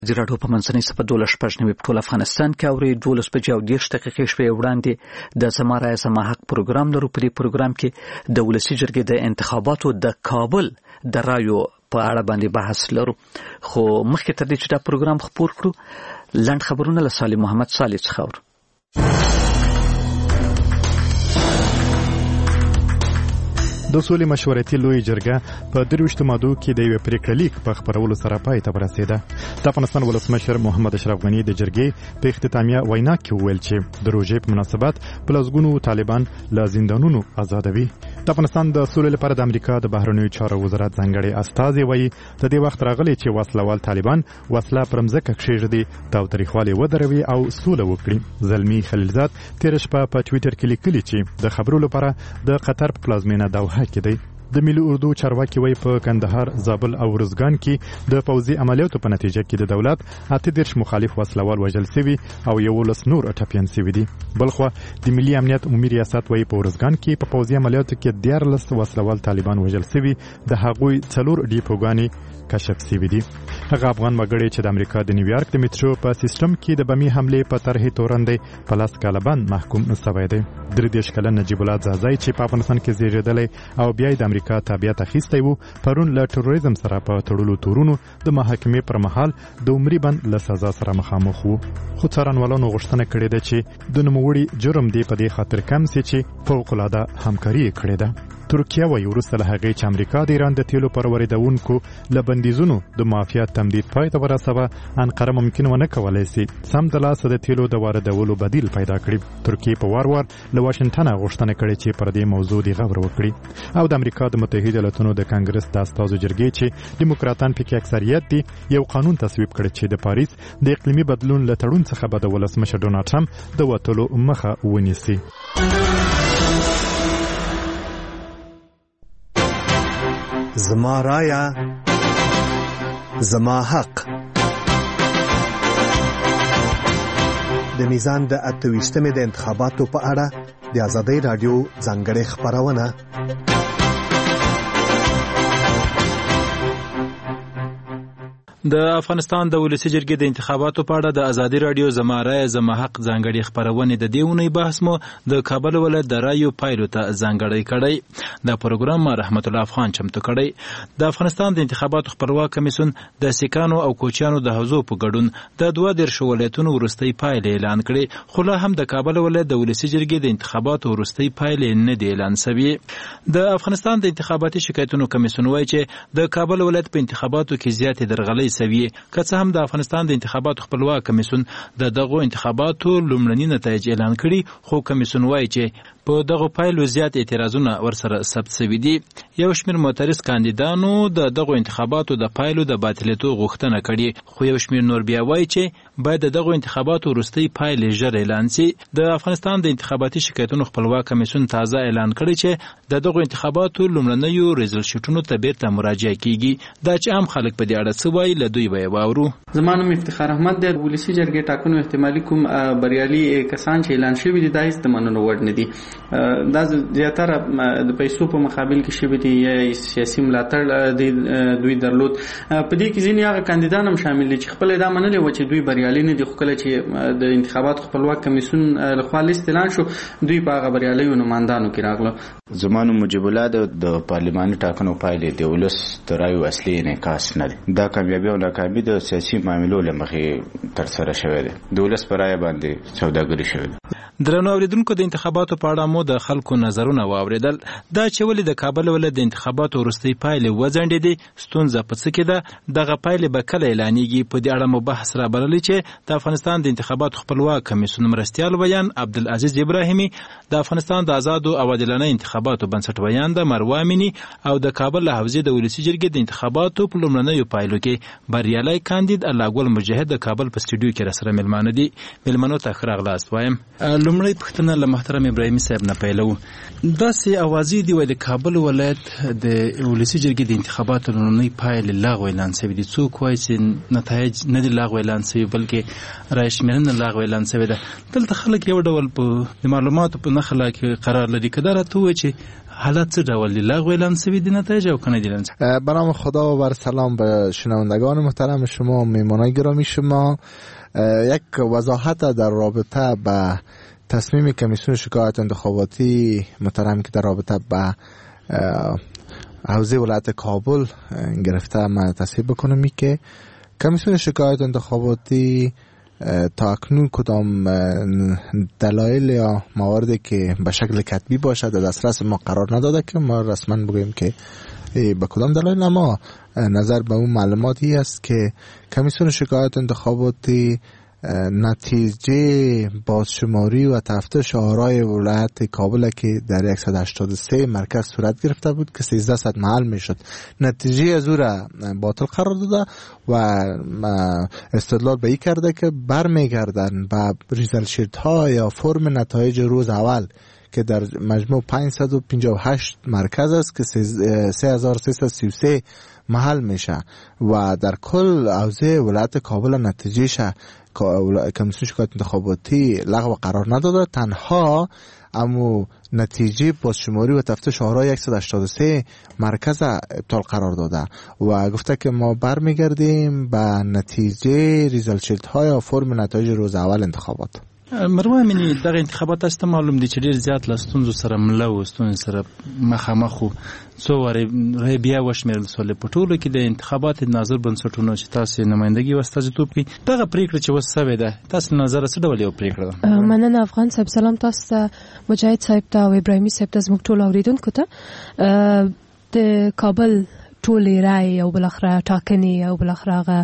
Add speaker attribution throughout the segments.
Speaker 1: د راډیو په منځنۍ صفحه 12 په ټول افغانستان کې اوري 12:30 شپې وړاندې د زما رایه زما حق پروګرام لرو. په دې پروګرام کې د ولسی جرګې د انتخاباتو د کابل د رایو په اړه باندې بحث لرو. خو مخکې تر دې چې دا پروګرام خپور کړو لاند خبرونه له صالح محمد صالح څخه اورو.
Speaker 2: د سولې مشورتي لوی جرګه په 23 مادو کې د یو پریکړه لیک په خبرولو سره پای ته ورسېده. د افغانستان ولسمشر محمد اشرف غني د جرګې په اختتامیه وینا کې وویل چې د روژې په مناسبت په لسګونو طالبان له زندانونو آزادوي. د افغانستان د سولې لپاره د امریکا د بهرنیو چارو وزارت ځانګړي استازي وایي د دې وخت راغلی چې وسلوال طالبان وسله پر مځکه کښېږدي تاوتریخوالی ودروي او سوله وکړي. زلمی خلیلزاد تېره شپه په ټویټر کې لیکلي چې د خبرو لپاره د قطر په پلازمینه دوحه کې دی. د ملي اردو چارواکي وایي په کندهار، زابل او ارزګان کې د پوځي عملیاتو په نتیجه کې د دولت 38 مخالف وسلوال وژل شوي او 11 نور ټپیان شوي دي. بلخو د ملي امنیت عمومي ریاست وایي په ارزګان کې په پوځي عملیاتو کې 14 وسلوال طالبان وژل شوي، د هغوی 4 ډیپوګانې کشف شوي دي. هغه افغان وګړی چې د امریکا د نیویارک د میټرو په سیستم کې د بمي حملې په طرحې تورندې په 10 کاله باندې محکوم شوی دی. 33 کلن نجیب الله زازای چې په افغانستان کې زیږیدلی او بیا د امریکا تابعیت اخیستی وو پرون له تروریزم سره په تړلو تورونو د محاکمې پر مهال د عمري بند له سزا سره مخامخ وو. خو څارنوالانو غوښتنه کړې ده چې د نوموړي جرم دی په دې خاطر کم سي چې فوق العاده همکاري کړې ده. ترکیه وایي وروسته له هغې چې امریکا د ایران د تیلو پر واردونکو له بندیزونو د معافیت تمدید پای ته ورسوه، انقره ممکن ونه کولی سي سم د لاسه د تیلو د واردولو بدیل پیدا کړي. ترکیه په وار وار له واشنګټن غوښتنه کړې چې پر دې موضوع د غور وکړي. او د امریکا د متحده ایالاتونو د کانګرس د استازو جرګې چې دیموکراتان پکې اکثریت دي یو قانون تصویب کړ چې د پاریس د اقلیمي بدلون له تړون څخه به د ولسمشر ډونالډ ټرمپ د وتلو مخه ونیسي.
Speaker 3: زما رایه زما حق. د میزان د 28مې د انتخاباتو په اړه د آزادۍ رادیو ځانګړې خبرونه.
Speaker 4: د افغانستان د ولسی جرګې د انتخاباتو په اړه د ازادي رادیو زما رایه زما حق ځانګړي خبرونه د دیونی بحث مو د کابل ولایت د رایو پایلو ته ځانګړی کړی. د پروګرام رحمت الله افغان چمتو کړی. د افغانستان د انتخاباتو خپلواک کمیسیون د سیکانو او کوچیانو د حوزو په ګډون د 12 ولایتونو وروستۍ پایلې اعلان کړي، خو لا هم د کابل ولایت د ولسی جرګې د انتخاباتو وروستۍ پایلې نه دي اعلان شوي. د افغانستان د انتخاباتي شکایتونو کمیسیون وایي چې د کابل ولایت په انتخاباتو کې زیاتې درغلۍ سوي، که څه هم د افغانستان د انتخاباتو خپلواک کمیسیون د دغو انتخاباتو لومړني نتایج اعلان کړي، خو کمیسیون وایي چې په دغه پایلو زیات اعتراضونه ورسره ثبت شوي دي. یو شمېر معترض کاندیدانو د دغو انتخاباتو د پایلو د باطلېدو غوښتنه کړې، خو یو شمېر نور بیا وایي چې باید د دغو انتخاباتو وروستۍ پایلې ژر اعلان شي. د افغانستان د انتخاباتي شکایتونو خپلواک کمیسیون تازه اعلان کړی چې د دغو انتخاباتو لومړنیو ریزلټ شیټونو ته بیرته مراجعه کیږي. دا چې عام خلک په دې اړه څه وایي له دوی به یې واورو.
Speaker 5: زما نوم افتخار احمد دی. ولسی جرګې ټاکنو احتمالي کوم بریالي کسان چې اعلان شوي دي دا هیڅ د منلو وړ نه دي. دا زیاتره د پیسو په مقابل کې شوي دي یا سیاسي ملاتړ دوی درلود. په دې کې ځینې هغه کاندیدان هم شامل دي چې خپل دا منلي و چې دوی بریالي نه دي، خو کله چې د انتخاباتو خپلواک کمیسیون لخوا لیست اعلان شو دوی په هغه بریالیو نمایندانو کې راغله.
Speaker 6: زما نوم مجیب الله د پارلماني ټاکنو پایلې د ولس د رایو اصلي انعکاس نه دي. دا کامیابي او ناکامي د سیاسي معاملو له مخې ترسره شوې ده. د ولس په رایه باندې سوداګري شوې ده.
Speaker 4: درنو اوریدونکو د انتخاباتو په اړه مو د خلکو نظرونه واوریدل. دا چې ولې د کابل ولایت د انتخاباتو وروستۍ پایلې وځنډېدې، ستونزه په څه کې ده، دغه پایلې به کله اعلانېږي، په دې اړه مو بحث رابللی چې د افغانستان د انتخاباتو خپلواک کمیسیون مرستیال ویان عبدالعزیز ابراهیمي، د افغانستان د آزادو او عادلانه انتخاباتو بنسټ ویان د مروه امینی او د کابل له حوزې د ولسی جرګې د انتخاباتو په لومړنیو پایلو کې بریالی کاندید الله ګل مجاهد د کابل په سټوډیو کې راسره مېلمانه دي. مېلمنو ته ښه راغلاست وایم. لومړی پوښتنه له محترم ابراهیمي صاحب نه پیلو. داسې اوازې دي وایي د کابل ولایت د ولسی جرګې د انتخاباتو لومړنۍ پایلې لغوه اعلان شوي دي. څوک وایي چې نتایج نه دي لغوه اعلان شوي بلکې رایې شمېرنه لغوه اعلان شوې ده. دلته خلک یو ډول په د معلوماتو په نښه کې قرار لري. که دا راته ووایي چې حالت چه ډول دی؟ لغو اعلان شوی دی نتایج او کنه دی؟
Speaker 7: به نام خدا و بر سلام به شنوندگان محترم شما، میهمانان گرامی شما. یک وضاحت در رابطه به تصمیم کمیسیون شکایات انتخاباتی محترم که در رابطه به حوزه ولایت کابل گرفته من تصحیح بکنم که کمیسیون شکایات انتخاباتی تا اکنون کدام دلایل یا مواردی که به شکل کتبی باشد در دسترس ما قرار نداده که ما رسما بگوییم که به کدام دلایل. اما نظر به اون معلوماتی است که کمیسیون شکایات انتخاباتی نتیجه بازشماری و تفتیش آرای ولایت کابل که در 183 مرکز صورت گرفته بود که 1300 محل میشد، نتیجه از او را باطل قرار داده و استدلال به این کرده که برمیگردن به ریزالت شیت ها یا فرم نتایج روز اول که در مجموع 558 مرکز است که 3333 محل میشه و در کل حوزه ولایت کابل نتیجهش کمیسیون شکایات انتخاباتی لغو قرار نداده، تنها امو نتیجه بازشماری و تفتیش آرای 183 مرکز ابطال قرار داده و گفته که ما برمیگردیم به نتیجه ریزالت شیت های و فرم نتایج روز اول انتخابات.
Speaker 4: مروه منی دغه انتخابات است معلوم دي چې ډیر زیات لستونزو سره ملو ستون سره مخامخو څو وری بیا وشمیر مسولې په ټولو کې د انتخابات ناظر بنسټونو چې تاسو نمائندګي واستاجتوب کوي دغه پریکړه چې وسوي ده تاسو نظر څه ډول یو پریکړه ده؟
Speaker 8: مننه افغان صاحب، سلام تاسو ته، مجاهد صاحب ته او ابراهیمي صاحب ته، زموږ ټول اوریدونکو ته. د کابل ټولې رای او بلخره ټاکنې او بلخره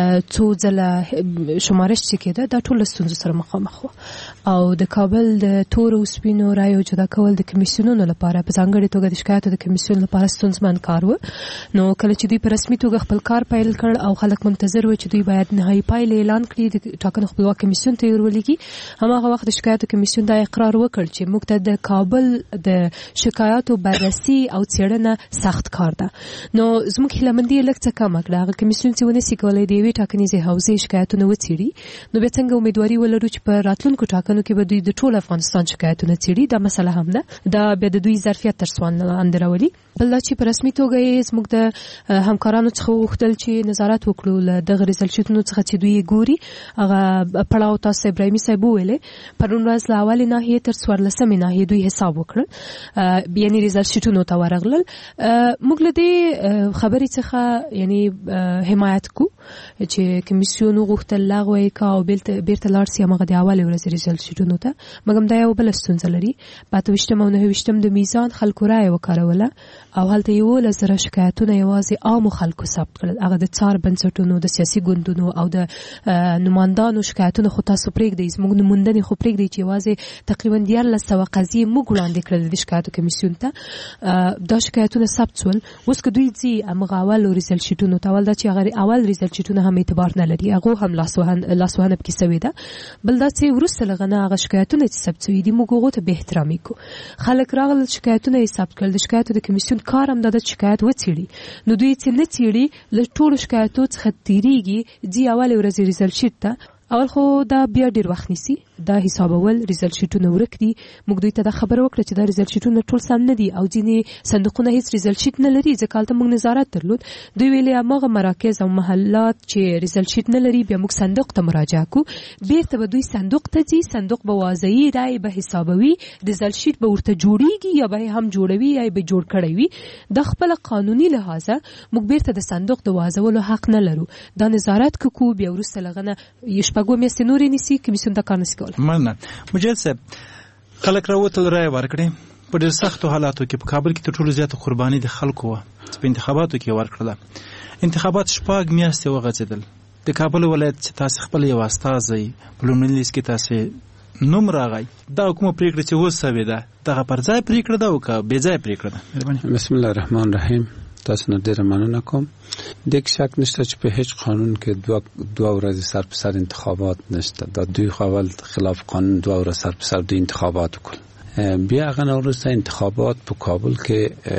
Speaker 8: څو ځله شمارش چې کېده دا ټول ستونزو سره مخامخ و او د کابل د تور او سپینو رایو جدا کول د کمیسیونونو لپاره په ځانګړې توګه د شکایاتو د کمیسیون لپاره ستونزمن کار و. نو کله چې دوی په رسمي توګه خپل کار پیل کړ او خلک منتظر و چې دوی باید نهایي پایلې اعلان کړي د ټاکنو خپلواک کمیسیون ته ورولېږي، هماغه وخت د شکایاتو کمیسیون دا اقرار وکړ چې موږ ته د کابل د شکایاتو بررسي او څېړنه سخت کار ده. نو زموږ هیلهمندي لږ څه کمه کړه، هغه کمیسیون چې ونسي کولی د یوې ټاکنیزې حوزې شکایتونه وڅېړي، نو بیا څنګه امیدواري ولرو چې په راتلونکو ټاکنو کې به دوی د ټول افغانستان شکایتونه څېړي؟ دا مسله هم ده، دا بیا د دوی ظرفیت تر سوال لاندې راولي. بل دا چې په رسمي توګه یې زموږ د همکارانو څخه وغوښتل چې نظارت وکړو له دغه ریزالت شیټونو څخه چې دوی ګوري. هغه پړاو تاسو ابراهیمي صاحب وویلې پرون ورځ له اولې ناحیې تر 14مې ناحیې دوی حساب وکړل، یعنې ریزالت شیټونو ته ورغلل. موږ له دې خبرې څخه یعنی حمایت کو چې کمیسیون وغوښتل لغوه یې کا او بیرته لاړ سي هغه د اولې ورځې ریزالت شیټونو ته، مګر دا یو بل ستونزه لري. په 28 او 29 د میزان خلکو رایه وکاروله او هلته یو لزر شکایتونه یوازې عام خلکو ثبت کړل، هغه د څار بنسټونو د سیاسي ګوندونو او د نمائندانو شکایتونه خو تاسو پرېږدئ، زموږ نموندنې خو پرېږدئ چې یوازې تقریبا 1400 قضیې موږ وړاندې کړل د شکایتو کمیسیون ته. دا شکایتونه ثبت شول. اوس که دوی ځي همغه اول ریزالت شیټونو ته، اول دا چې هغه اول ریزالت شیټونه هم اعتبار نه لري، هغه هم لاسوهنه پکې سوې ده. بل دا چې وروسته له هغه هغه شکایتونه چې ثبت شوي دي موږ هغو ته به احترامي کوو. خلک راغلل شکایتونه یې ثبت کړل، د شکایتو د کمیسیون کار هم دا د شکایت وڅېړي، نو دوی چې نه څېړي له ټولو شکایتو څخه تېرېږي ځي اولې ورځې ریزالت شیټ ته. اول خو دا بیا ډیر وخت نیسي، دا حسابول ریزالت شیټونه ورک دي. موږ دوی ته دا خبره وکړه چې دا ریزالت شیټونه ټول سم نه دي او ځینې صندوقونه هیڅ ریزالت شیټ نه لري، ځکه هلته موږ نظارت درلود. دوی ویلې هماغه مراکز او محلات چې ریزالت شیټ نه لري بیا موږ صندوق ته مراجعه کوو، بیرته به دوی صندوق ته ځي، صندوق به واضحي رایې به حسابوي، ریزالت شیټ به ورته جوړیږي یا به هم جوړوي یا به جوړ کړی وي. د خپل قانوني لحاظه موږ بیرته د صندوق د واضحولو حق نه لرو، دا نظارت کوو. بیا وروسته لغنه شپږو میاشتې نورې نیسي، کمیسیون دا کار نشي کولی.
Speaker 4: مننه. مجاهد صاحب، خلک راوتل رایه ورکړي په ډېر سختو حالاتو کې، په کابل کې تر ټولو زیاته قرباني د خلکو وه چې په انتخاباتو کې ورکړله. انتخابات 4 میاشتې وغځېدل. د کابل ولایت چې تاسو خپل یو استازی په لومړي لیست کې تاسو نوم راغی، دا کومه پریکړه چې وسوې ده دغه پر ځای پریکړه ده او که بې ځای پریکړه ده؟
Speaker 9: بسم الله الرحمن الرحیم. تاسو نه ډېره مننه کوم. د شک نشته چې په هیڅ قانون کې دوه ورځې سر په سر انتخابات نشته. دا دوی اول خلاف قانون 2 ورځې سر په سر د انتخابات وکړ. بیا هغه نه وروسته انتخابات په کابل کې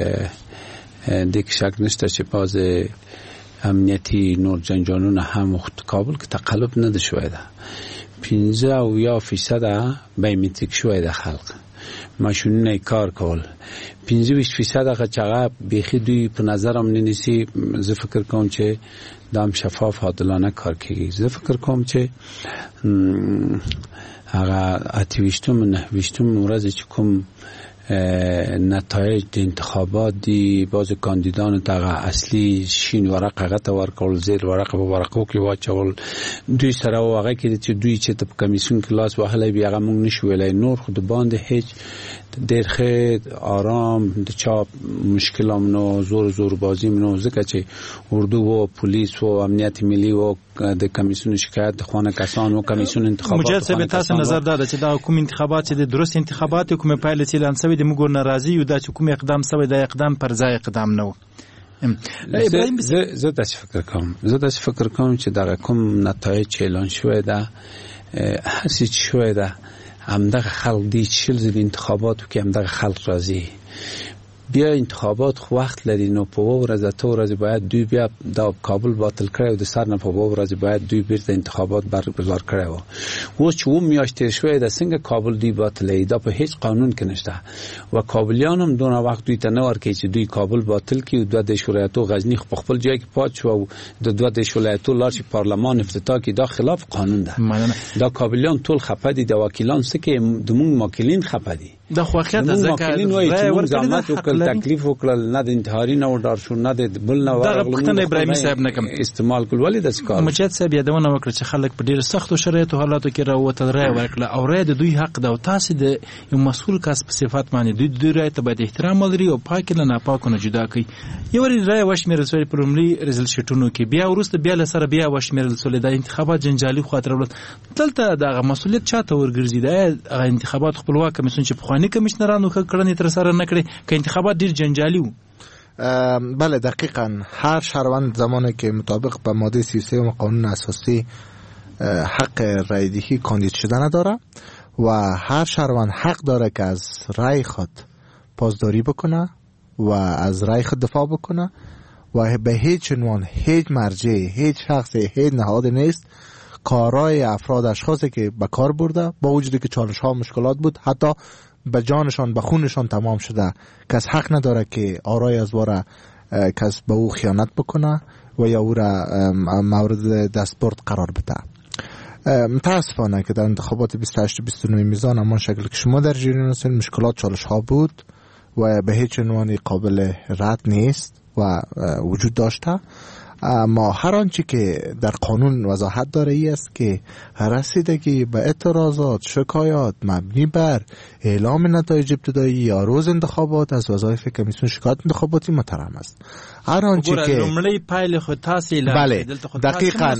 Speaker 9: د شک نشته چې باز امنیتی نور جنجالونه هم کابل کې تقلب نه ده شوی ده. 15% بایومتریک شوی ده خلق. ماشینونه کار کول 25% هغه چې هغه بیخي دوی په نظرم ننیسي. زه فکر کوم چې دام شفاف عادلانه کار کوي. زه فکر کوم چې هغه 28 ورځ چې کوم نتایج د انتخابات دی باز کاندیدان دغه اصلي شین ورق هغه ته ورکول زیر ورق په ورقو کې واچول دوی سره واغې کې چې دوی چې په کمیسیون کلاس وهله بیا هغه مونږ نشو ویلای نور خود باندې هیڅ ډېر ښه آرام د چاپ مشکلامونو زور بازی منو ځکه چې اردو و پولیس و امنیت ملی و د کمیسیون شکایت خانه کسان و کمیسیون انتخابات
Speaker 4: مجلس تاسو نظر داده چې دا کوم انتخابات چې د درست انتخابات کوم پایله اعلان شوی د موږ ناراضي یو د کوم اقدام شوی د اقدام پر ځای اقدام نه و.
Speaker 9: زه داسې فکر کوم چې دا کوم نتایج اعلان شوی ده هسې شوی ده همدغه خلق دی چل زیر انتخاباتو که همدغه خلق راضی بیا انتخابات خو وخت لري نو په ورځ ته ورځ باید دوی بیا د کابل باطل کړي او د سر نه په ورځ باید دوی بیرته انتخابات برگزار کړي و چې و میاشتې شوې د څنګه کابل دی باطلې دا په هیڅ قانون کې نشته و کابلیان هم دونه وخت دوی ته نه ورکړي چې دوی کابل باطل کړي او د شورایتو غزنی په خپل ځای کې پات شو او د شورایتو لارشي پارلمان افتتاح کې دا خلاف قانون ده. دا کابلیان ټول خپه دي د وکیلان سکه د مونږ ماکلین خپه دي
Speaker 4: د خوخیت
Speaker 9: ځکه رای ورکړل تکلیف وکړل نه د انتحاري نه وډار شو نه د بل نه
Speaker 4: ورغلل ابراهیمي صاحب نه کوم
Speaker 9: استعمال کول ولې د کار
Speaker 4: مجید صاحب یادونه وکړه چې خلک په ډیر سختو شرایطو حالاتو کې راوته رای ورکړل او رای د دوی حق ده او تاسو د یو مسؤل کس په صفات باندې دوی رای ته باید احترام ولري او پاک نه ناپاک نه جدا کوي. یو رای وشمیرل شوی په لومړي رزل شټونو کې بیا ورسته بیا لسره بیا وشمیرل شوی د انتخابات جنجالي خاطر ولت دلته د مسؤلیت چاته ورګرځي د انتخابات خپلواک کمیسیون چې په خواني کمشنرانو کړنې تر سره نه کړي که انتخابات ډیر جنجالي و.
Speaker 7: بله دقیقاً هر شهروند زمانی که مطابق به ماده 33 قانون اساسی حق رای دهی کاندید شدن داره و هر شهروند حق داره که از رای خود پاسداری بکنه و از رای خود دفاع بکنه و به هیچ عنوان هیچ مرجع هیچ شخصی هیچ نهاد نیست کارای افراد اشخاصی که به کار برده با وجودی که چالش ها مشکلات بود حتی به جانشان به خونشان تمام شده کس حق نداره که آرای از واره کس به او خیانت بکنه و یا او را مورد دستبرد قرار بده. متاسفانه که در انتخابات 28-29 میزان امان شکل که شما در جریان هستید مشکلات چالش ها بود و به هیچ عنوان قابل رد نیست و وجود داشته. ما هر آنچه که در قانون وضاحت داره ای است که رسیدگی به اعتراضات شکایات مبنی بر اعلام نتایج ابتدایی یا روز انتخابات از وظایف کمیسیون شکایت انتخاباتی محترم است. هر آنچه که
Speaker 4: لومړی پایل خود تاسو
Speaker 7: بله دقیقاً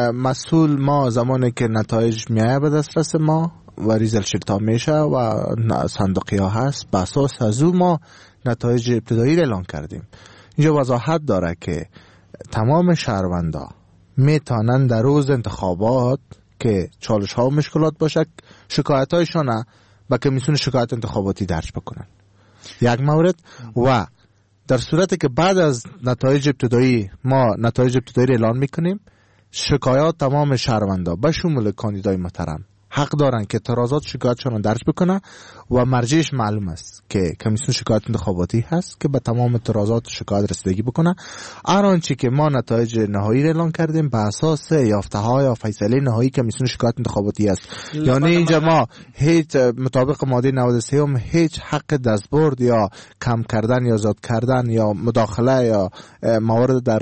Speaker 7: مسئول ما زمانی که نتایج میایه به دسترس ما و ریزل شرطا میشه و صندوقی ها هست به اساس از او ما نتایج ابتدایی اعلان کردیم. اینجا وضاحت داره که تمام شهروندا میتونن در روز انتخابات که چالش ها و مشکلات باشه شکایت هایشان به کمیسیون شکایت انتخاباتی درج بکنن. یک مورد و در صورتی که بعد از نتایج ابتدایی ما نتایج ابتدایی اعلان میکنیم شکایات تمام شهروندا به شمول کاندیدای محترم حق دارن که اعتراضات شکایتشون درج بکنه و مرجعش معلوم است که کمیسیون شکایت انتخاباتی هست که به تمام اعتراضات شکایت رسیدگی بکنه. هر آنچه که ما نتایج نهایی را اعلان کردیم به اساس یافته ها یا فیصله نهایی کمیسیون شکایت انتخاباتی است. یعنی اینجا ما هیچ مطابق ماده 93 هم هیچ حق دستبرد یا کم کردن یا زیاد کردن یا مداخله یا موارد در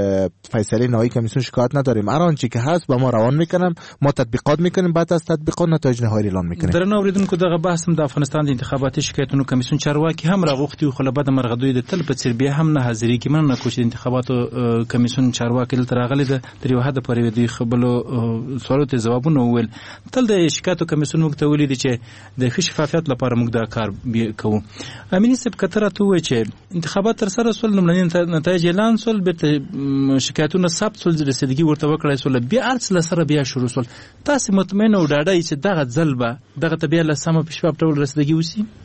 Speaker 7: فیصله نهایی کمیسیون شکایت نداریم. هر آنچه که هست با ما روان میکنن ما تطبیقات میکنیم بعد از تطبیقات نتایج نهایی اعلان میکنیم.
Speaker 4: درنو اوریدونکو دغه بحث د افغانستان د انتخاباتي شکایتونو کمیسیون چارواکي هم راغوښتي خو لبد مرغدوی د تل په څیر بیا هم نه حاضرې کې مننه کوم چې انتخاباتو کمیسیون چارواکي تل راغلي د یو حد پورې د خپلو سوالو ته جوابونه وویل. تل د شکایتو کمیسیون موږ ته ویلي دي چې د ښه شفافیت لپاره موږ دا کار کوو. امینی صاحب کتره ته وایي چې انتخابات تر سره سول لمړني نتایج اعلان سول به شکایتونه ثبت سول رسیدګي ورته وکړای سول بیا ارڅ سره بیا شروع سول. تاسو مطمئن او ډاډه چې دغه ځل به دغه طبيعه له سم په شپه ټول رسیدګي وسی؟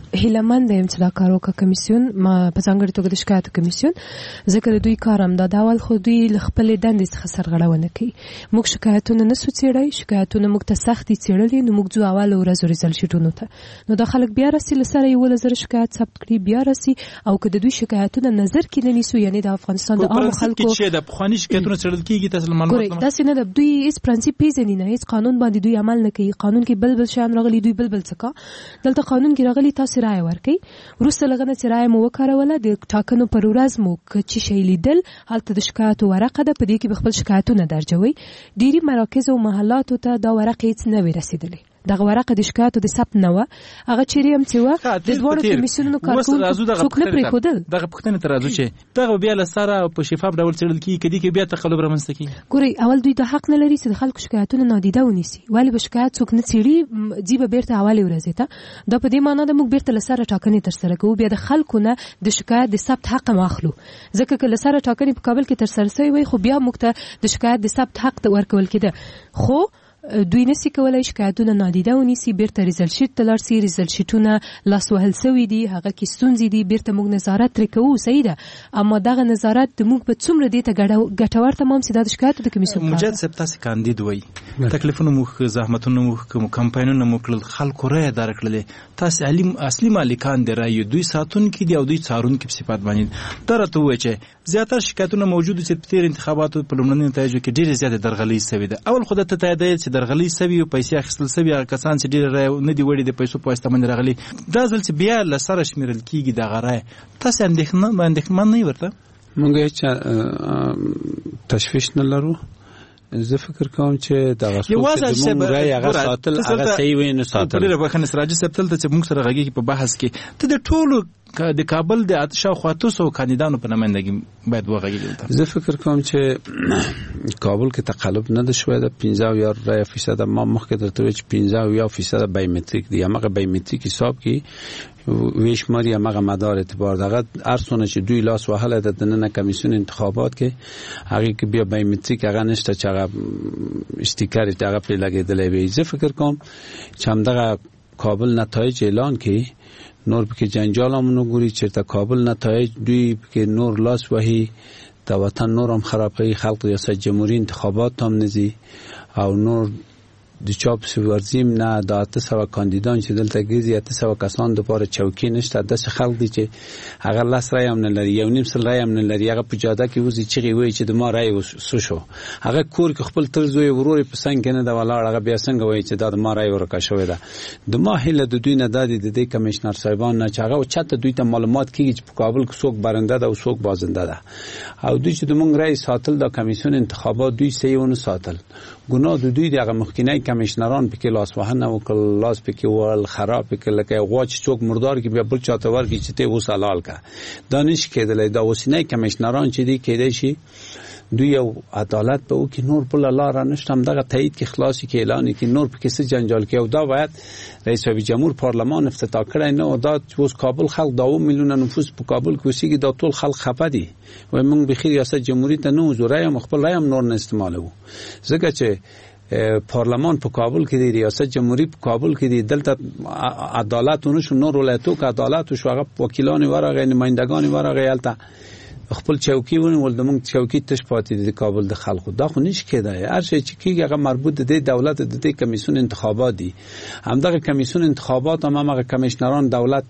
Speaker 8: هیلمند یم چې دا کار وکړه کمیسیون ما په ځانګړي توګه د شکایتو کمیسیون ځکه د دوی کار هم دا اول خو دوی له خپلې دندې څخه سرغړونه کوي موږ شکایتونه نسو څېړی شکایتونه موږ ته سختي څېړلي نو موږ ځو اول ورځو ریزلټ شیټونو ته نو دا خلک بیا راسي له سره 11,000 شکایت ثبت کړي بیا راسي او که د دوی شکایتونه نظر کې نه نیسو یعنی د افغانستان د عام خلکو
Speaker 4: چې د پخواني شکایتونه څېړل کیږي تاسو معلومات
Speaker 8: دا څنګه د دوی هیڅ پرنسپ پیژني نه هیڅ قانون باندې دوی عمل نه کوي قانون کې بل شان راغلي دوی بل څه دلته قانون کې راغلي تاسو رائے ورکړئ وروسته لغنه چې رائے مو وکړوله د ټاکنو پر ورځ مو چې شی لیدل هلته د شکایتو ورقه ده په دې کې خپل شکایتونه درجوي ډيري مراکز او محلات ته دا ورقه هیڅ نه ورسېدلې دغه ورقه د شکایتو د ثبت نه و هغه چیرې هم چې و د دوه کمیسیونونو کارکون څوک نه پرې خودل
Speaker 4: دغه پښتنه تر راځو چې دغه بیا له سره په شفاف ډول څېړل کیږي کدي کې بیا تقلب رامنځته کیږي
Speaker 8: ګوري اول دوی د حق نه لري چې د خلکو شکایتونه نادیده ونیسي ولی به شکایت څوک نه څېړي جیبه بیرته حواله ورځي ته دا په دې معنی ده موږ بیرته له سره ټاکنې تر سره کوو بیا د خلکو نه د شکایت د ثبت حق ماخلو ځکه که له سره ټاکنې په کابل کې تر سره شوی وي خو بیا موږ ته د شکایت د ثبت حق ورکول کېده خو دوی نسی کولای شکایتونه نادیده ونیسي بیرته ریزلټ شیټ ته لاړ سي ریزلټ شیټونه لاس وهل سوي دي هغه کې ستونزې دي بیرته موږ نظارت ترې کوو صحیح ده اما دغه نظارت د موږ په څومره دې ته ګټور تمام سي د شکایتو د کمیسیون
Speaker 4: مجد صاحب تاسو کاندید وای تکلیفونه مو زحمتونه مو کمپاینونه مو کړل خلکو رای دار کړل تاسو علم اصلي مالکان دی رای دوی ساتون کې دی او دوی څارون کې صفات باندې درته وای چې زیاتره شکایتونه موجود دي چې په تیر انتخاباتو په لومړني نتایجو کې ډیره زیاته درغلي سوي ده اول خدای ته تایید درغلي سوي او پیسې اخیستل سوي هغه کسان چې ډېر رای نه دی وړي د پیسو په واسطه باندې راغلي دا ځل چې بیا له سره شمیرل کیږي د غرای تاسو اندېښمن نه ورته
Speaker 9: موږ هیڅ تشویش نه لرو زه فکر کوم چې د غوښتنې رای هغه ساتل هغه صحیح وي نه ساتل
Speaker 4: په لري بخنه سراج صاحب تل ته موږ سره غږی په بحث کې ته د ټولو د کابل د اتشا خاطوسو کاندیدانو په نمائندګي باید وغږیږي
Speaker 9: زه فکر کوم چې کابل کې تقلب نه ده شوی د 50% ما مخکې درته وی چې 50% بایومټریک دی هغه بایومټریک حساب کې ویشماری هغه مدار اعتبار دغه ارسونه چې دوی لاس وهله د دننه کمیسیون انتخابات کې هغه کې بیا بایومټریک هغه نشته چې هغه استیکر هغه په لګیدلې وي زه فکر کوم چې همدغه کابل نتایج اعلان کړي نور پکې جنجال هم نو ګوري چې کابل نتایج دوی پکې نور لاس وهي د وطن نور هم خرابوي خلق ریاست جمهوریت انتخابات هم نزي او نور د چاپ سوورزیم نه د 800 کاندیدان چې دلته ګرځي 800 کسان د پاره چوکۍ نشته د څه خلک دي چې هغه لاس رای هم نه لري یو نیم سل رای هم نه لري هغه په جاده کې وځي چې وی چې د ما رای وسو شو هغه کور کې خپل ترزوی ورور په څنګه نه د ولاړ هغه بیا څنګه وی چې د ما رای ورکا شوی ده د ما هله د دوی نه د دې کمشنر صاحبان نه چې هغه چاته دوی ته معلومات کیږي چې په کابل کې څوک برنده ده او څوک بازنده ده او دوی چې د مونږ رای ساتل د کمیسیون انتخابات دوی صحیحونه ساتل ګناه د دوی دغه مخکینی کمشنران پکې لاس وهنه وکړ لاس پکې ول خراب پکې لکه غواچ څوک مردار کې بیا بل چاته ورګي چې ته وسالال کا دانش کېدلې دا وسینه کمشنران چې دی کېدای شي دوی یو عدالت به او کې نور په لار نشتم دغه تایید کې خلاصي کې اعلان کې نور پکې څه جنجال کې او دا باید رئیس جمهور پارلمان افتتاح کړی نه او دا اوس کابل خلک 2 میلیون نفوس په کابل کې وسیږي دا ټول خلک خپه دي و موږ به خیر ریاست جمهوریت نه وزرای مخبل رایم نور نه استعمالو ځکه چې پارلمان په کابل کې دی ریاست جمهوریت په کابل کې دی دلته عدالتونه شو نور ولایتو کې عدالت شو هغه وکیلان ورغه نمائندگان ورغه یالته خپل چوکۍ ول د موږ چوکۍ تش پاتې د کابل د خلکو دا خو نش کېدای هر شي چې کیږي هغه مربوط د دولت د کمیسیون انتخابات دي همدغه کمیسیون انتخابات هم هغه کمیشنران دولت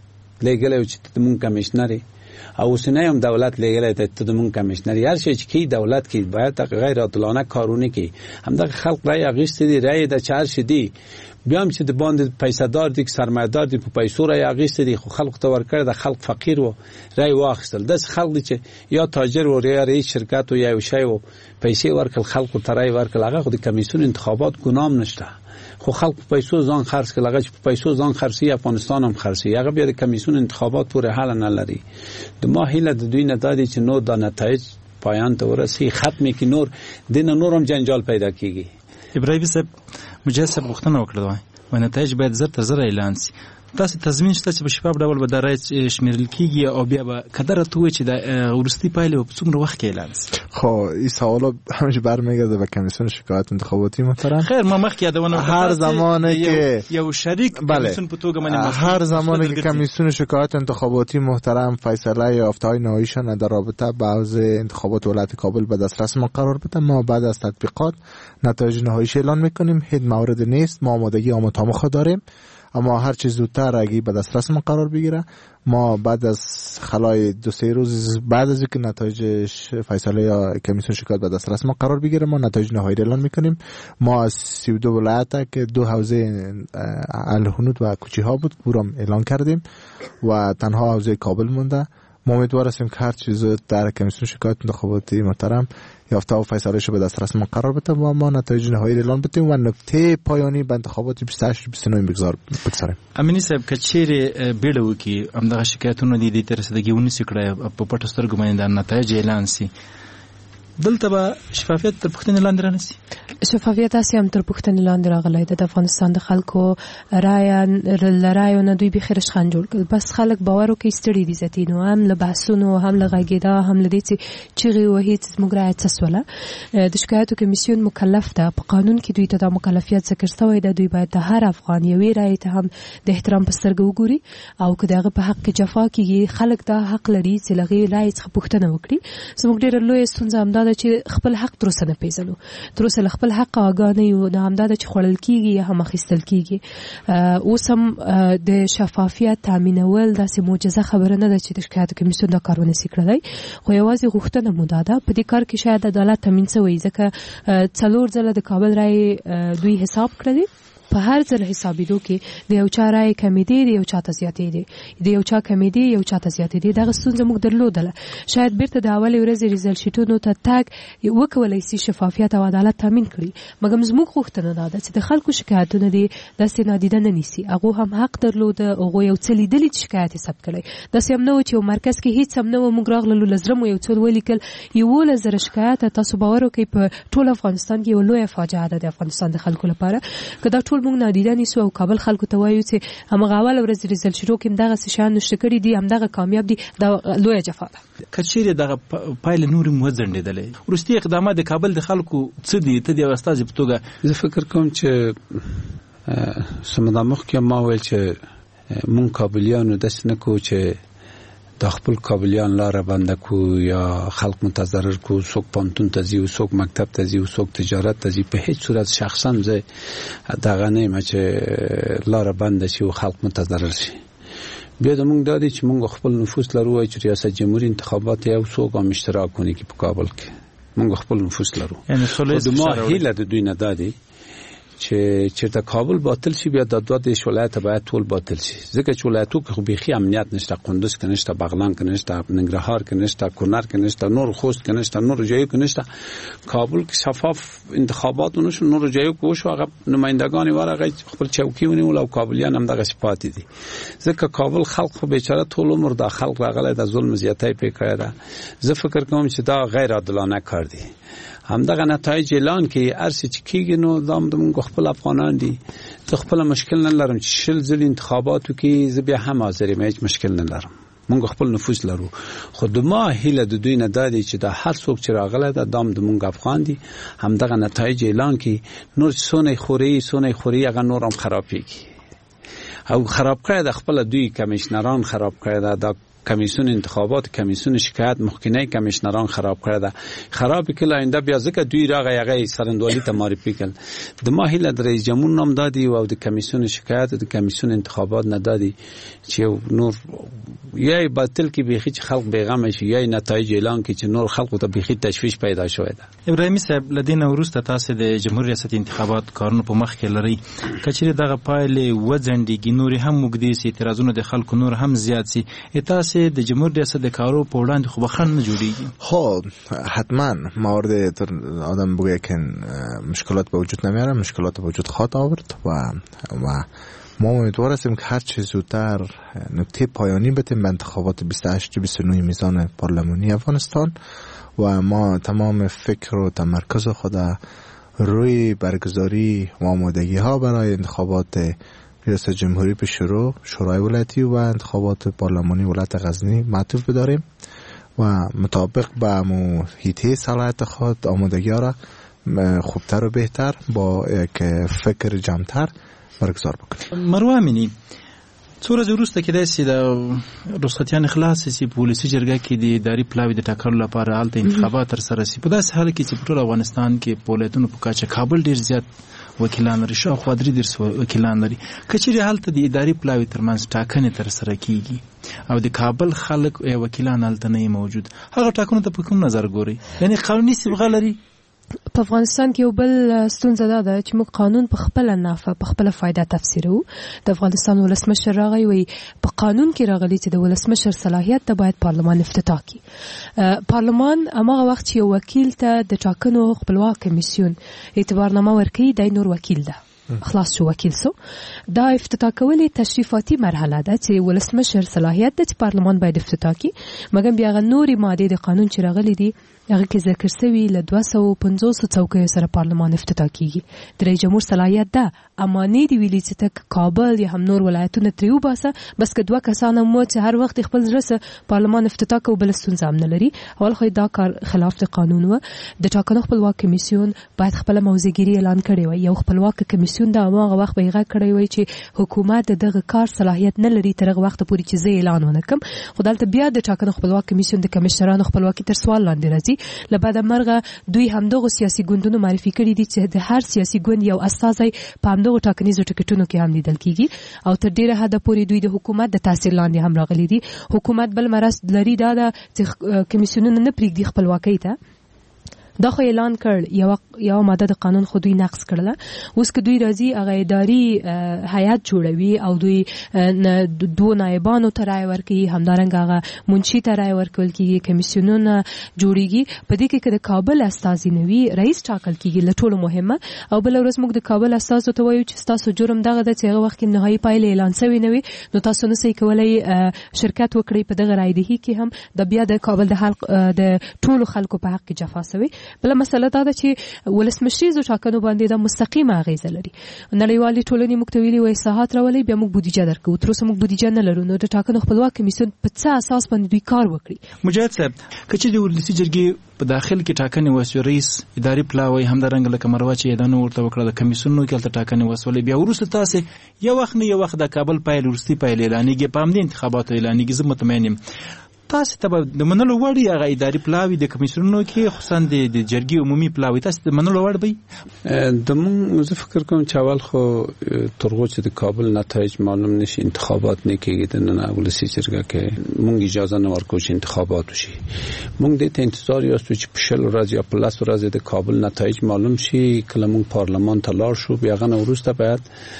Speaker 9: لګلې چې د موږ کمیشنري او اوسنۍ هم دولت لګلې ته د موږ کمیشنري هر شي چې کی دولت کې باید غیر عادلانه کارونه کوي همدغه خلک رای اغیستي دي رای د چار شي دي بیا هم چې د باندې پیسې دار دي سرمایه‌دار دي په پیسو رای اغیستي دي خو خلک ته ورکړه د خلک فقیر وو رای واخیستل د خلک دي چې یا تاجر و یا رئیس شرکت و یا شی و پیسې ورکړل خلکو ته رای ورکړل هغه د کمیسیون انتخابات ګنام نشته خو خلک په پیسو ځان خرڅ کړل هغه په پیسو ځان خرڅي افغانستان هم خرڅي هغه بیا د کمیسیون انتخابات پورې حل نه لري د ما هیله د دوی نه دادي چې نو د نتایج پایان ته ورسي ختمي کې نور دین نورم جنجال پیدا کیږي
Speaker 4: ابراهیم صاحب مجسم غوښتنه وکړه و نتایج باید زر تر زر اعلان شي تاسو تضمین شته چې په شفاف ډول به د رای شمیرل کیږي او بیا به کدر ته وي چې د ورستي پایلې په څومره وخت کې اعلان شي؟
Speaker 7: خو این سوالا همش برمیگرده به کمیسیون شکایت انتخاباتی محترم.
Speaker 4: خیر ما مخکې یادونه
Speaker 7: هر زمانی که
Speaker 4: یو شریک کمیسیون په توګه باندې
Speaker 7: هر زمانی که کمیسیون شکایت انتخاباتی محترم فیصله یافته‌های نهاییشان در رابطه با حوزه انتخابات ولایت کابل به دسترس ما قرار بده، ما بعد از تطبیقات نتایج نهاییش اعلان میکنیم. هیچ مورد نیست، ما آمادگی آموزش داریم، اما هر چیز زودتر اگه به دسترس ما قرار بگیره ما بعد از خلای 2-3 روز بعد از اینکه نتایج فیصله یا کمیسیون شکایت به دسترس ما قرار بگیره ما نتایج نهایی اعلان میکنیم. ما از 32 ولایت که 2 حوزه الهنود و کوچی ها بود برام اعلان کردیم و تنها حوزه کابل مونده. ما امیدوار هستیم که هر چیز در کمیسیون شکایت انتخاباتی محترم یافته و فیصله‌اش به دسترس ما قرار بده و ما نتایج نهایی اعلان بدیم و نکته پایانی به انتخابات 28-29 بگذاریم.
Speaker 4: امینی صاحب کچېره بیړو کې همدغه شکایتونه دي تر رسیدګي کړه په پټو سترګو باندې د نتایج اعلان سي دلته به شفافیت تر پوښتنې لاندې رانسي.
Speaker 8: شفافیت اسی هم تر پوښتنې لاندې راغلی د افغانستان د خلکو رایو نه دوی به خیرش خان جوړ کړ، بس خلک باور وکړي ستړي دي ځتینو هم له بحثونو هم له غږیدا هم له دې چې چغې وهي چې موږ رایه څسوله. د شکایتو کمیسیون مکلف ده په قانون کې دوی ته د مکلفیت ذکر شوی ده، دوی باید د هر افغان یوې رایې ته هم د احترام په سترګه وګوري او که دغه په حق کې جفا کیږي خلک دا حق لري چې لغې رایې څخه پوښتنه وکړي. زموږ ډېره لویه ستونزه همدا ده چې خپل حق تر اوسه نه پیژنو، تر اوسه خپل حق آگاه نه یو، دا همدا ده چې خوړل کیږي یا هم اخیستل کیږي. اوس هم د شفافیت تامینول داسې معجزه خبره نه ده چې د شکایت کمیسیون دا کار ونشي کړلی، خو یوازې غوښتنه مو دا ده په دې کار کې شاید عدالت تامین شوی ځکه 4 ځله د کابل رای دوی حساب کړی په هر ځل حسابېدو کې د یو چا رای کمې دي د یو چا ته زیاتې دي د یو چا کمې دي یو چا ته زیاتې دي. دغه ستونزه موږ درلودله، شاید بیرته د اولې ورځې ریزلټ شیټونو ته تګ وکولی سي شفافیت او عدالت تامین کړي، مګر زموږ غوښتنه دا ده چې د خلکو شکایتونه دي داسې نادیده نه نیسي. هغه هم حق درلوده، هغه یو څه لیدلي چې شکایت یې ثبت کړی، داسې هم نه و چې یو مرکز کې هیڅ هم نه و موږ راغللو لزره مو یو څه ولیکل 11,000 شکایت. تاسو باور وکړئ په ټول افغانستان کې یو لویه فاجعه ده د افغانستان د خلکو لپاره که دا ټول موږ نادیده نیسو او کابل خلکو ته وایو چې همغه اول ورځ ریزلټ شروع کیم دغه شان نشته کړی دي همدغه کامیاب دي، دا لویه جفا ده.
Speaker 4: کچېره دغه پایله نور مو ځنډېدلې ورستي اقدامات د کابل د خلکو څه دي ته دی استاد په توګه
Speaker 9: زه فکر کوم چې سمدا مخ کې ما ویل چې مون کابلیانو داس نه کو چې د خپل کابلیان لاره بنده کو یا خلق متضرر کو، څوک پانتون ته ځي، څوک مکتب ته ځي، څوک تجارت ته ځي. په هیڅ صورت شخصا زه دغه نه یم چې لاره بنده شي او خلق متضرر شي. بیا د مونږ دا دی چې مونږ خپل نفوس لرو چې ریاست جمهوریت انتخابات یو څوک هم اشتراک کوي په کابل کې، مونږ خپل نفوس لرو.
Speaker 4: یعنی
Speaker 9: د ما هیله د دوی نه دادی چې د کابل باطل شي بیا د دوه ولایت باید ټول باطل شي، ځکه چې ولایتو کې خو بيخي امنیت نشته، قندوز کې نشته، بغلان کې نشته، ننګرهار کې نشته، کونړ کې نشته، نور خوست کې نشته، نور جایو کې نشته. کابل کې شفاف انتخابات ونشو، نور جایو کې وشو، هغه نمائندگان ورغه خپل چوکي ونیول او کابلیان هم دغه صفات دي. ځکه کابل خلک خو بیچاره ټول عمر د خلک راغله د ظلم زیاتې پې کړی ده. زه فکر کوم چې دا غیر عادلانه کار دی. همدغه نتایج اعلان کې ارسي چې کېږي نو دام د موږ خپل افغانان دي. زه خپل مشکل نه لرم چې شل ځل انتخاباتو کې زه بیا هم حاضر یم، هیڅ مشکل نه لرم، موږ خپل نفوس لرو. خو د ما هیله د دوی نه دادی چې د هر څوک چې راغله د دام د موږ افغان دي. همدغه نتایج اعلان کې نور سونه خوري هغه نور هم خرابېږي او خراب کړی د خپل دوی کمیشنران خراب کړی د کمیسیون انتخابات، کمیسیون شکایت، مخکنی کمیشنران خراب کړی ده. خراب کله آینده بیا ځکه دوی راغی سرندوالی ته معرفي کړل. د ما هیله د رئیس جمهور نام دادی او د کمیسیون شکایت د کمیسیون انتخابات نه دادی چې نور یا باطل کې بيخي چې خلک بیغمه شي یا نتایج اعلان کې چې نور خلکو ته بيخي تشویش پیدا شوی ده.
Speaker 4: ابراهیمي صاحب لدین ورسته تاسو د جمهوریت ریاست انتخابات کارونو په مخ کې لري، کچېره دغه پایلې وځنډيږي نور هم مګدي سي اعتراضونه د خلکو نور هم زیات سي، تاسو د جمهوریت ریاست د کارو په وړاندې خو بخښنه نه جوړیږي.
Speaker 7: خب حتما موارد آدم بگه که مشکلات به وجود نمیاره، مشکلات به وجود خواهد آورد و ما امیدوار هستیم که هر چه زودتر نکته پایانی بتیم به انتخابات 28-29 میزان پارلمانی افغانستان و ما تمام فکر و تمرکز خود روی برگزاری و آمادگی ها برای انتخابات ریاست جمهوری به شورای ولایتی و انتخابات پارلمانی ولایت غزنی معطوف بداریم و مطابق با هیته صلاحیت خود آمادگی را خوبتر و بهتر با یک فکر جمعتر برگزار بکنیم.
Speaker 4: مروه امینی څو ورځې وروسته کېدای شي د رخصتیانې خلاصې شي په ولسي جرګه کې د اداري پلاوي د ټاکلو لپاره هلته انتخابات ترسره شي. په داسې حال کې چې په ټول افغانستان کې په ولایتونو په کچه کابل ډېر زیات وکیلان لري، شاوخوا 3 وکیلان لري. که چیرې هلته د اداري پلاوي ترمنځ ټاکنې ترسره کیږي او د کابل خلک وکیلان هلته نه موجود، هغه ټاکنو ته په کوم نظر ګوري؟ یعنی قانوني صبغه لري؟
Speaker 8: په افغانستان کې یو بل ستونزه ده چې موږ قانون په خپل نافع په خپل فائدہ تفسیرو. د افغانستان ولسمشر راغی وی په قانون کې راغلی چې د ولسمشر صلاحیت ته باید پارلمان افتتاح کړي. پارلمان هغه وخت چې یو وکیل ته د ټاکنو خپلواک کمیسیون اعتبارنامه ورکړي، د نور وکیل ده خلاص شو وکیل سو. دا افتتاح کول تشریفاتي مرحله ده چې ولسمشر صلاحیت د پارلمان باید افتتاح کړي، مګر بیا نوري ماده د قانون چې راغلي دي هغه کې ذکر شوی ل 250 څوکۍ سره پارلمان افتتاح کیږي. د رئیس جمهور صلاحیت ده اماني دی ویلي چې تک کابل یا هم نور ولایتونه تریو باسه، بس که 2 کسان مو چې هر وخت خپل رسه پارلمان افتتاح کو بل ستونزه هم نه لري. اول خو دا کار خلاف د قانون و. د ټاکنو خپلواک کمیسیون باید خپل موضوعګری اعلان کړي وي. یو خپلواک کمیسیون دا هغه وخت به یې کړی وي چې حکومت دغه کار صلاحیت نه لري تر هغه وخت پورې چې زه اعلان ونکم. خدالته بیا د ټاکنو خپلواک کمیسیون د کمشنرانو خپلواکي تر سوال لاندې راځي. لبعد مرغه دوی همدغه سیاسي ګوندونو معرفي کړي دي چې د هر سیاسي ګوند یو استازی په همدغه ټاکنیزو ټکټونو کې هم لیدل کیږي او تر ډیره حد پورې دوی د حکومت د تاثیر لاندې هم راغلي دي. حکومت بل مرست لري دا چې کمیسیونونه نه پریږدي خپلواکۍ ته. دا خو اعلان کړ یو ماده د قانون خو دوی نقض کړله. اوس که دوی راځي هغه اداري هیئت جوړوي او دوی 2 نایبانو ته رای ورکوي، همدارنګه هغه منشي ته رای ورکول کیږي، کمیسیونونه جوړیږي. په دې کې که د کابل استازي نه وي رئیس ټاکل کیږي له ټولو مهمه. او بل ورځ موږ د کابل استازو ته وایو چې تاسو جرم دغه د چې هغه وخت کې نهایي پایله اعلان شوی نه وي، نو تاسو نه سئ کولای شرکت وکړئ په دغه رایدهي کې هم د بیا د کابل د حق د ټولو خلکو په حق کې جفا شوی. بل مسله دا ده چې ولسمشریزو ټاکنو باندې دا مستقیمه اغیزه لري. نړیوالې ټولنې موږ ته ویلي وای اصلاحات راولي بیا موږ بودیجه درکو، تر اوسه موږ بودیجه نه لرو. نو د ټاکنو خپلواک کمیسیون په څه اساس باندې دوی کار وکړي؟
Speaker 4: مجاهد صاحب کچې د ولسي جرګې په داخل کې ټاکنې وسو، رئیس اداري پلاوی همدارنګه لکه مروه چې ادانه ورته وکړه د کمیسیونونو کې الته ټاکنې وسولې، بیا وروسته تاسو یو وخت نه یو وخت د کابل پایل ورستي پایل اعلانېږي، په همدې انتخاباتو اعلانېږي. زه مطمئن یم تاسو ته د منلو وړ هغه اداري پلاوی د کمیسیونونو کې خصوصا د جرګې عمومي پلاوی تاسو د منلو وړ وي؟
Speaker 9: د مونږ زه فکر کوم چې اول خو ترغو چې د کابل نتایج معلوم نشي انتخابات نه کېږي د نن ولسي جرګه کې مونږ اجازه نه ورکو چې انتخابات وشي. مونږ د ته انتظار یاستو چې په 10 ورځې یا په 10 ورځې د کابل نتایج معلوم شي. کله مونږ پارلمان ته لاړ شو بیا غن وروسته باید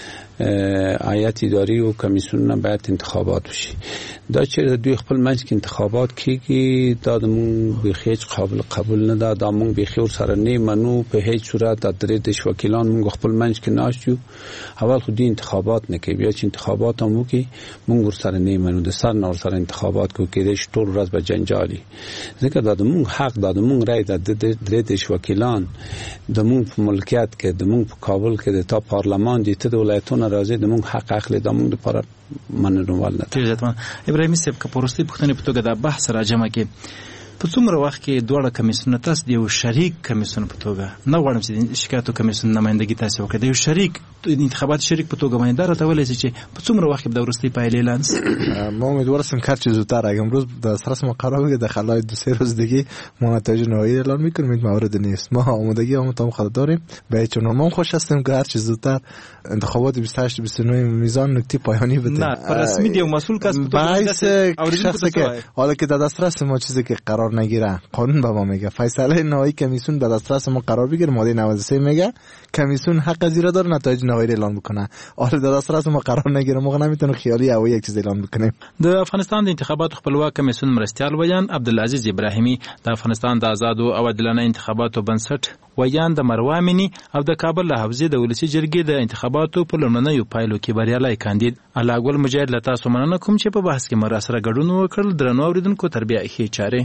Speaker 9: هیئت اداري او کمیسیونونه باید انتخابات وشي. دا چې دوی خپل منځ کې انتخابات کیږي دا د مونږ به هیڅ قابل قبول نه ده. دا مونږ به خیر سره نه منو په هیڅ صورت. د درې د وکیلان مونږ خپل منځ کې ناشتو اول خو دي انتخابات نه کوي، بیا چې انتخابات هم وکي مونږ ور سره نه منو. د سر نور سره انتخابات کو کېدې ټول ورځ به جنجالي. ځکه دا د مونږ حق ده، د مونږ رائے ده. د درې د وکیلان د مونږ په ملکیت کې د مونږ په کابل کې د تا پارلمان دي ته د ولایتونو راځي د مونږ حق اخلي. د مونږ لپاره مننوال نه ده.
Speaker 4: ابراهیمي صاحب که پرستی پښتنې په توګه دا بحث راجمه کې په څومره وخت کې دوړه کمیسیون تاسو د یو شریک کمیسیون په توګه نه غواړم چې شکایتو کمیسیون نمائندګي تاسو وکړئ، د یو شریک انتخابات شریک په توګه باندې راته ولې چې په څومره وخت کې د ورستي پایلې اعلان
Speaker 7: ما امیدوارم که چه زودتر اگه امروز در سرس ما قرار بگیره در خلال 2-3 روز دیگه ما نتایج نهایی اعلان میکنیم. مورد نیست، ما آمادگی هم خود داریم به چون ما خوش هستیم که هر چه زودتر انتخابات 28-29 میزان نکته پایانی بده.
Speaker 4: نه رسمی دی مسئول کس
Speaker 7: شخصی که حالا که در دسترس ما چیزی که قرار نگیره قانون به ما میگه فیصله نهایی کمیسیون در دسترس ما قرار بگیره. ماده 93 میگه کمیسیون حق زیرا داره نتایج نهایی اعلان بکنه. حالا در دسترس ما قرار نگیره ما نمیتونه خیالی او یک چیز اعلان بکنیم.
Speaker 4: د افغانستان د انتخاباتو خپلواک کمیسیون مرستیال ویان عبدالعزیز ابراهیمی د افغانستان د آزاد او عادلانه انتخاباتو بنسټ ویان د مروه امینی او د کابل له حوزې د ولسي جرګې د انتخاباتو په لومړنیو پایلو کې بریالی کاندید علاګل مجاهد له تاسو مننه کوم چې په بحث کې مر سره ګډون وکړل. درنو اوریدونکو تربیه ښې چارې.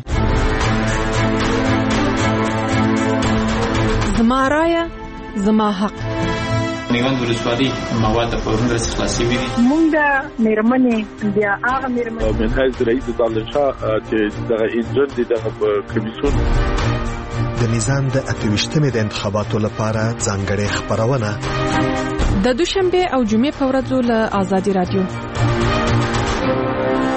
Speaker 10: زما رایه زما حق.
Speaker 4: میوند ولسوالۍ مواد په ورنډه خلاصي وي.
Speaker 10: مونږ د میرمنې بیا هغه میرمنې
Speaker 11: منهج رئیس طالشاه چې دغه انجن دي دغه کمیسیون
Speaker 3: د میزان د 28مې د انتخاباتو لپاره ځانګړې خبرونه
Speaker 12: د دوشنبه او جمعې په ورځو له آزادي رادیو